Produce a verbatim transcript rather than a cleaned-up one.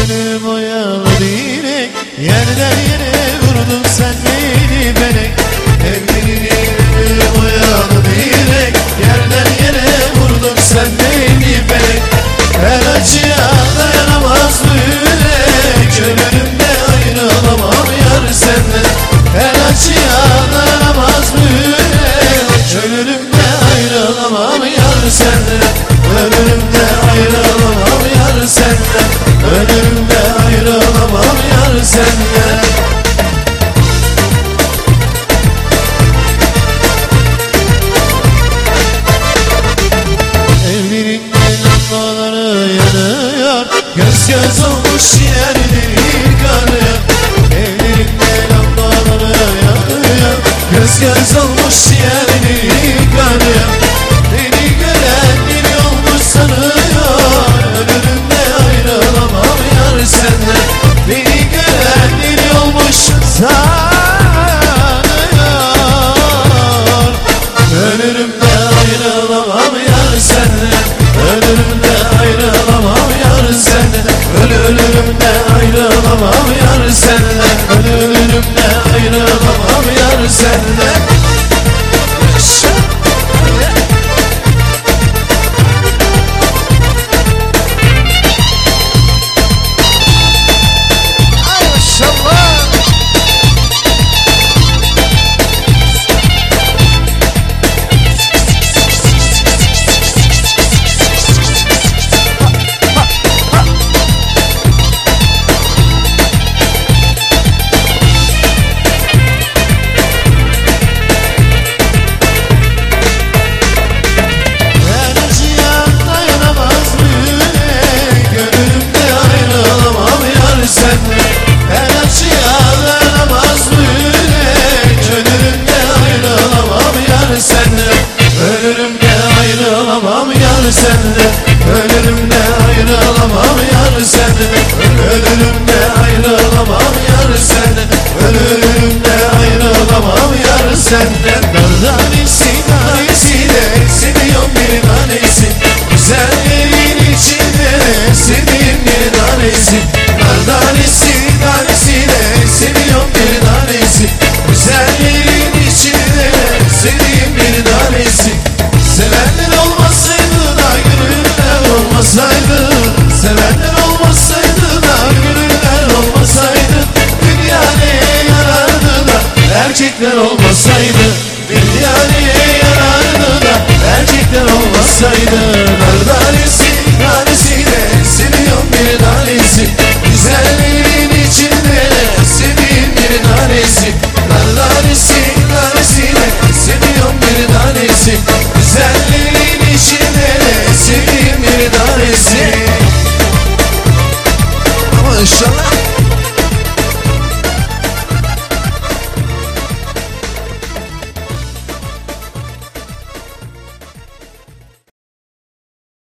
gönlüm oyalı direk, yerden yere vurdun sen beni felek. Evliliğim oyalı direk, yerden yere vurdun sen beni felek. Her acıya dayanamaz bu yürek, ölümde ayrılamam yar senden. Her acıya dayanamaz bu yürek, ölümde ayrılamam yar senden. Ölümde ayrılamam yar senden. Ölümde ayrılamam yar senden. Evliliğinden lambaları yanıyor, göz göz olmuş yerleri kanıyor. Evliliğinden lambaları yanıyor, göz göz olmuş yerleri kanıyor. Beni gören deli olmuş sanıyor, ölümde ayrılamam yar senden. Beni gören deli olmuş sanıyor, ölümde ayrılamam yar senden. Ölümde ayrılamam yar senden. Ölümde ayrılamam yar senden. Ölümde ayrılamam yar senden.